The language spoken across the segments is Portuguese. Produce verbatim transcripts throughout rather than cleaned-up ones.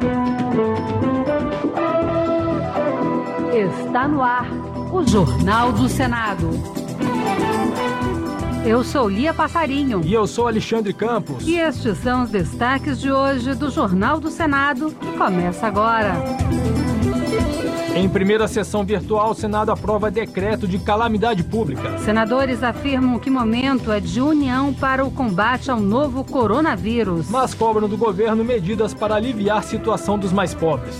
Está no ar o Jornal do Senado. Eu sou Lia Passarinho. E eu sou Alexandre Campos. E estes são os destaques de hoje do Jornal do Senado, que começa agora. Em primeira sessão virtual, o Senado aprova decreto de calamidade pública. Senadores afirmam que momento é de união para o combate ao novo coronavírus. Mas cobram do governo medidas para aliviar a situação dos mais pobres.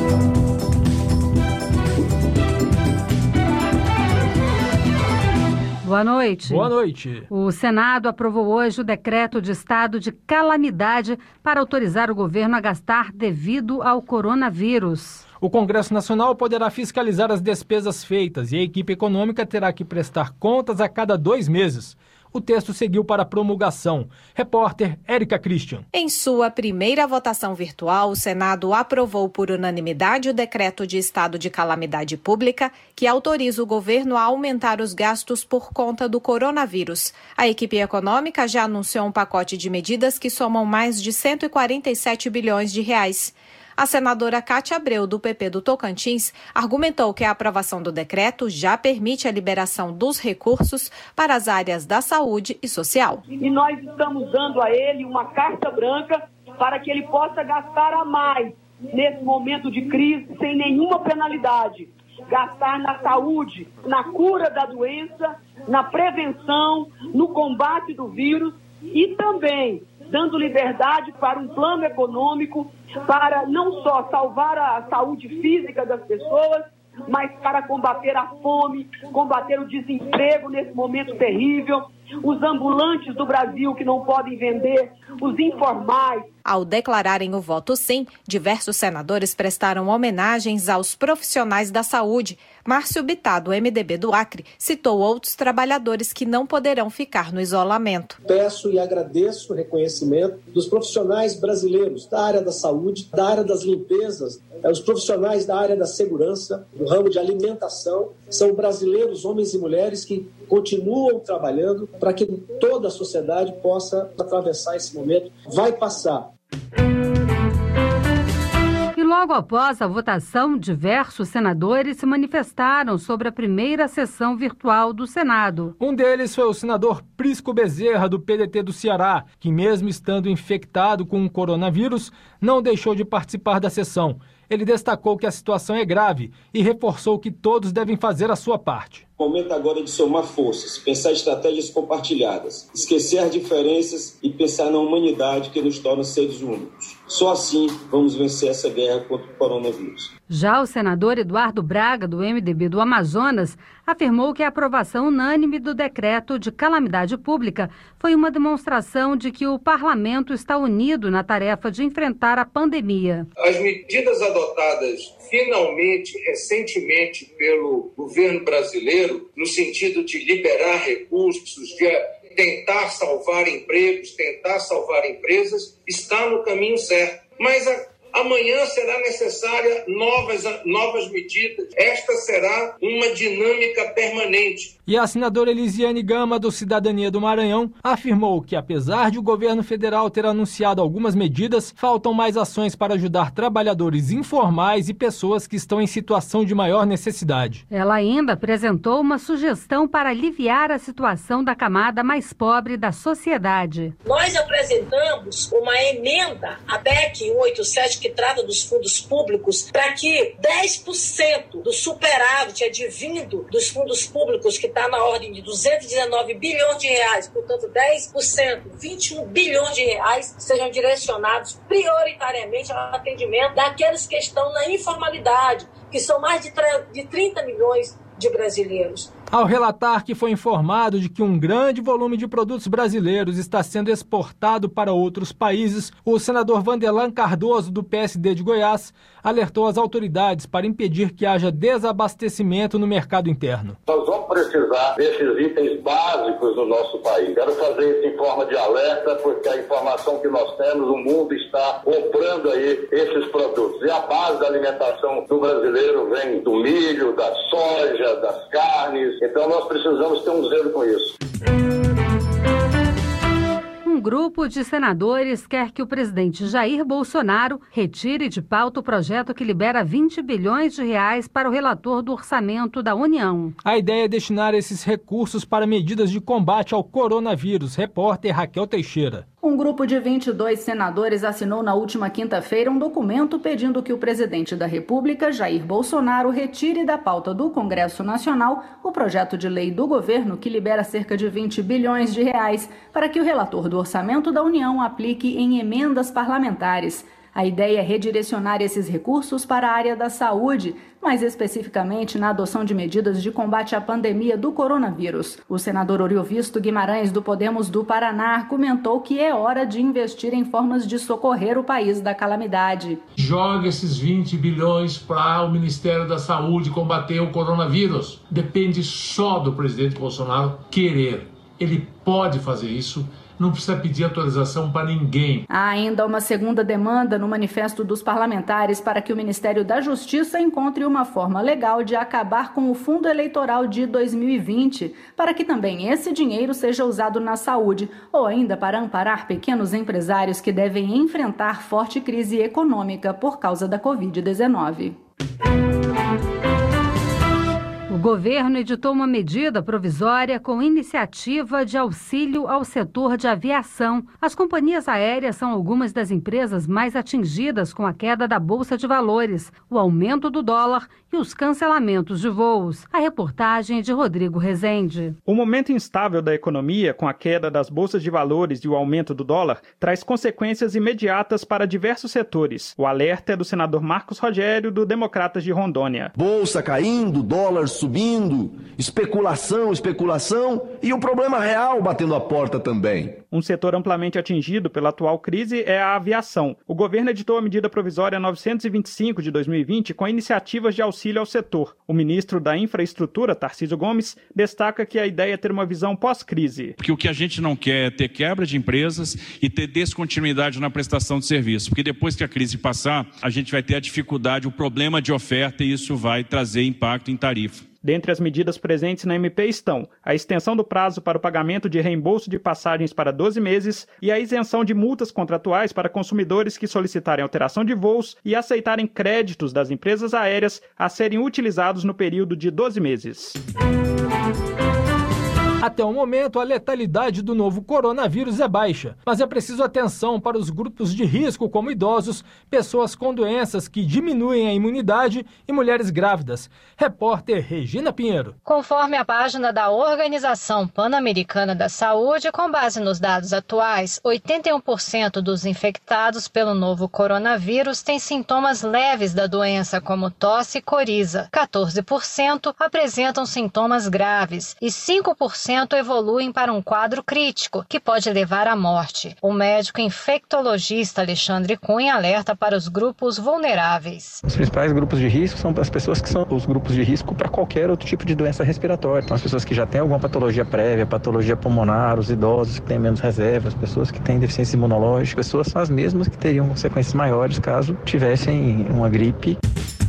Boa noite. Boa noite. O Senado aprovou hoje o decreto de estado de calamidade para autorizar o governo a gastar devido ao coronavírus. O Congresso Nacional poderá fiscalizar as despesas feitas e a equipe econômica terá que prestar contas a cada dois meses. O texto seguiu para promulgação. Repórter Érica Christian. Em sua primeira votação virtual, o Senado aprovou por unanimidade o decreto de estado de calamidade pública que autoriza o governo a aumentar os gastos por conta do coronavírus. A equipe econômica já anunciou um pacote de medidas que somam mais de cento e quarenta e sete bilhões de reais. A senadora Cátia Abreu, do P P do Tocantins, argumentou que a aprovação do decreto já permite a liberação dos recursos para as áreas da saúde e social. E nós estamos dando a ele uma carta branca para que ele possa gastar a mais nesse momento de crise, sem nenhuma penalidade. Gastar na saúde, na cura da doença, na prevenção, no combate do vírus e também dando liberdade para um plano econômico para não só salvar a saúde física das pessoas, mas para combater a fome, combater o desemprego nesse momento terrível, os ambulantes do Brasil que não podem vender, os informais. Ao declararem o voto sim, diversos senadores prestaram homenagens aos profissionais da saúde. Márcio Bittar, do M D B do Acre, citou outros trabalhadores que não poderão ficar no isolamento. Peço e agradeço o reconhecimento dos profissionais brasileiros da área da saúde, da área das limpezas, os profissionais da área da segurança, do ramo de alimentação. São brasileiros, homens e mulheres, que continuam trabalhando para que toda a sociedade possa atravessar esse momento. Vai passar. E logo após a votação, diversos senadores se manifestaram sobre a primeira sessão virtual do Senado. Um deles foi o senador Prisco Bezerra, do P D T do Ceará, que mesmo estando infectado com o coronavírus, não deixou de participar da sessão. Ele destacou que a situação é grave e reforçou que todos devem fazer a sua parte. O momento agora é de somar forças, pensar estratégias compartilhadas, esquecer as diferenças e pensar na humanidade que nos torna seres únicos. Só assim vamos vencer essa guerra contra o coronavírus. Já o senador Eduardo Braga, do M D B do Amazonas, afirmou que a aprovação unânime do decreto de calamidade pública foi uma demonstração de que o parlamento está unido na tarefa de enfrentar a pandemia. As medidas adotadas finalmente, recentemente, pelo governo brasileiro, no sentido de liberar recursos, de tentar salvar empregos, tentar salvar empresas, está no caminho certo. Mas a Amanhã será necessária novas, novas medidas. Esta será uma dinâmica permanente. E a senadora Elisiane Gama, do Cidadania do Maranhão, afirmou que, apesar de o governo federal ter anunciado algumas medidas, faltam mais ações para ajudar trabalhadores informais e pessoas que estão em situação de maior necessidade. Ela ainda apresentou uma sugestão para aliviar a situação da camada mais pobre da sociedade. Nós apresentamos uma emenda, a P E C cento e oitenta e sete, que trata dos fundos públicos, para que dez por cento do superávit advindo dos fundos públicos, que está na ordem de duzentos e dezenove bilhões de reais, portanto dez por cento, vinte e um bilhões de reais, sejam direcionados prioritariamente ao atendimento daqueles que estão na informalidade, que são mais de trinta milhões de brasileiros. Ao relatar que foi informado de que um grande volume de produtos brasileiros está sendo exportado para outros países, o senador Vanderlan Cardoso, do P S D de Goiás, alertou as autoridades para impedir que haja desabastecimento no mercado interno. Nós vamos precisar desses itens básicos no nosso país. Quero fazer isso em forma de alerta, porque a informação que nós temos, o mundo está comprando aí esses produtos. E a base da alimentação do brasileiro vem do milho, da soja, das carnes. Então nós precisamos ter um zelo com isso. Um grupo de senadores quer que o presidente Jair Bolsonaro retire de pauta o projeto que libera vinte bilhões de reais para o relator do orçamento da União. A ideia é destinar esses recursos para medidas de combate ao coronavírus. Repórter Raquel Teixeira. Um grupo de vinte e dois senadores assinou na última quinta-feira um documento pedindo que o presidente da República, Jair Bolsonaro, retire da pauta do Congresso Nacional o projeto de lei do governo que libera cerca de vinte bilhões de reais para que o relator do orçamento da União aplique em emendas parlamentares. A ideia é redirecionar esses recursos para a área da saúde, mais especificamente na adoção de medidas de combate à pandemia do coronavírus. O senador Oriovisto Guimarães, do Podemos do Paraná, comentou que é hora de investir em formas de socorrer o país da calamidade. Joga esses vinte bilhões para o Ministério da Saúde combater o coronavírus. Depende só do presidente Bolsonaro querer. Ele pode fazer isso. Não precisa pedir autorização para ninguém. Há ainda uma segunda demanda no manifesto dos parlamentares para que o Ministério da Justiça encontre uma forma legal de acabar com o fundo eleitoral de dois mil e vinte, para que também esse dinheiro seja usado na saúde, ou ainda para amparar pequenos empresários que devem enfrentar forte crise econômica por causa da covid dezenove. O governo editou uma medida provisória com iniciativa de auxílio ao setor de aviação. As companhias aéreas são algumas das empresas mais atingidas com a queda da Bolsa de Valores, o aumento do dólar e os cancelamentos de voos. A reportagem é de Rodrigo Rezende. O momento instável da economia, com a queda das bolsas de valores e o aumento do dólar, traz consequências imediatas para diversos setores. O alerta é do senador Marcos Rogério, do Democratas de Rondônia. Bolsa caindo, dólar subindo, especulação, especulação e o problema real batendo a porta também. Um setor amplamente atingido pela atual crise é a aviação. O governo editou a medida provisória novecentos e vinte e cinco de dois mil e vinte com iniciativas de auxílio ao setor. O ministro da Infraestrutura, Tarcísio Gomes, destaca que a ideia é ter uma visão pós-crise. Porque o que a gente não quer é ter quebra de empresas e ter descontinuidade na prestação de serviço. Porque depois que a crise passar, a gente vai ter a dificuldade, o problema de oferta e isso vai trazer impacto em tarifa. Dentre as medidas presentes na M P estão a extensão do prazo para o pagamento de reembolso de passagens para doze meses e a isenção de multas contratuais para consumidores que solicitarem alteração de voos e aceitarem créditos das empresas aéreas a serem utilizados no período de doze meses. Até o momento, a letalidade do novo coronavírus é baixa, mas é preciso atenção para os grupos de risco, como idosos, pessoas com doenças que diminuem a imunidade e mulheres grávidas. Repórter Regina Pinheiro. Conforme a página da Organização Pan-Americana da Saúde, com base nos dados atuais, oitenta e um por cento dos infectados pelo novo coronavírus têm sintomas leves da doença, como tosse e coriza. quatorze por cento apresentam sintomas graves e cinco por cento evoluem para um quadro crítico, que pode levar à morte. O médico infectologista Alexandre Cunha alerta para os grupos vulneráveis. Os principais grupos de risco são as pessoas que são os grupos de risco para qualquer outro tipo de doença respiratória. Então, as pessoas que já têm alguma patologia prévia, patologia pulmonar, os idosos que têm menos reserva, as pessoas que têm deficiência imunológica, pessoas são as mesmas que teriam consequências maiores caso tivessem uma gripe.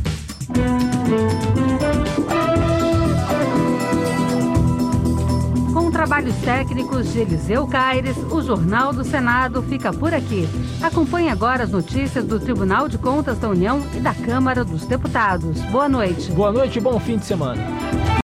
Trabalhos técnicos de Eliseu Caires, o Jornal do Senado fica por aqui. Acompanhe agora as notícias do Tribunal de Contas da União e da Câmara dos Deputados. Boa noite. Boa noite e bom fim de semana.